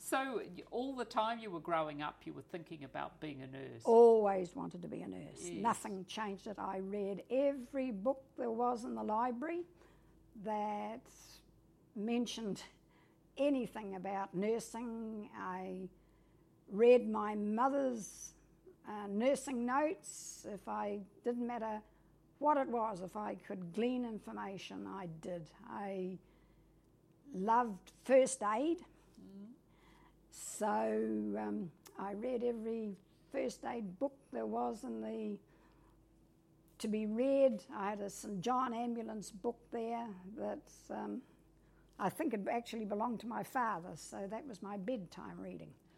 So all the time you were growing up, you were thinking about being a nurse? Always wanted to be a nurse. Yes. Nothing changed it. I read every book there was in the library that mentioned anything about nursing. I read my mother's nursing notes. If I didn't matter what it was, if I could glean information, I did. I loved first aid. So I read every first aid book there was to be read. I had a St. John ambulance book there that I think it actually belonged to my father, so that was my bedtime reading.